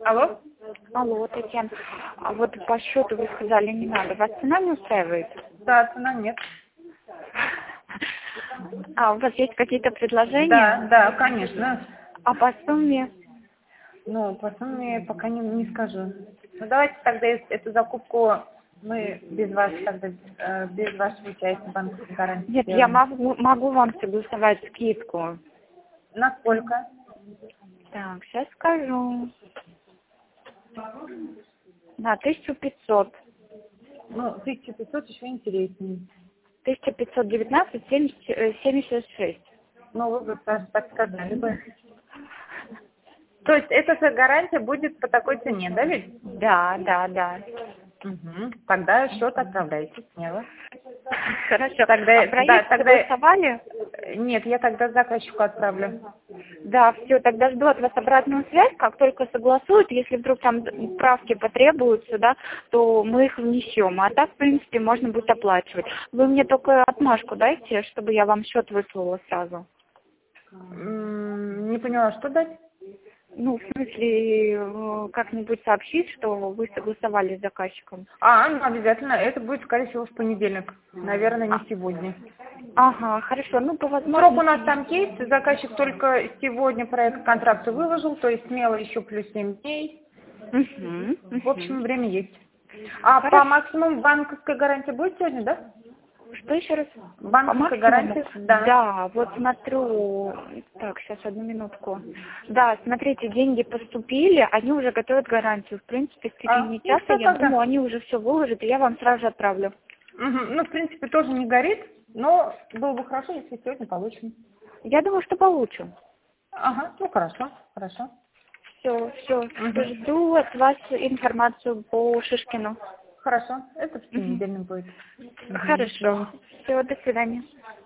Алло? Алло, Татьяна. А вот по счету вы сказали, не надо. Вас цена не устраивает? Да, цена нет. А у вас есть какие-то предложения? Да, конечно. А по сумме? Ну, по сумме пока не скажу. Ну, давайте тогда эту закупку мы без вас тогда, без вашего участия банковской гарантии Нет, я сделаем. могу вам согласовать скидку. Насколько? Так, сейчас скажу. На 1500. Ну, 1500 еще интереснее. 1519, 76. Ну, вы бы так сказали бы. То есть эта гарантия будет по такой цене, да ведь? Да. Угу. Тогда счет отправляйте смело. Хорошо. Тогда, А проект согласовали? Нет, я тогда заказчику отправлю. Да, все, тогда жду от вас обратную связь, как только согласуют, если вдруг там правки потребуются, да, то мы их внесем, а так, в принципе, можно будет оплачивать. Вы мне только отмашку дайте, чтобы я вам счет выслала сразу. Не поняла, что дать? Ну, в смысле, как-нибудь сообщить, что вы согласовали с заказчиком. Ну обязательно. Это будет, скорее всего, в понедельник. Наверное, не сегодня. Ага, хорошо, ну, по возможности. Срок у нас там есть. Заказчик только сегодня проект контракта выложил, то есть смело еще плюс 7 дней. В общем, время есть. А Хорошо. по максимуму банковская гарантия будет сегодня, да? Что еще раз? Банковская гарантия? Да. Да, вот смотрю. Так, сейчас одну минутку. Да, смотрите, деньги поступили, они уже готовят гарантию. В принципе, в течение часа, что я тогда? думаю, они уже все выложат, и я вам сразу же отправлю. Ну, в принципе, тоже не горит, но было бы хорошо, если сегодня получим. Я думаю, что получу. Ага, ну хорошо. Все. Жду от вас информацию по Шишкину. Хорошо, это в понедельник будет. Хорошо. Все, до свидания.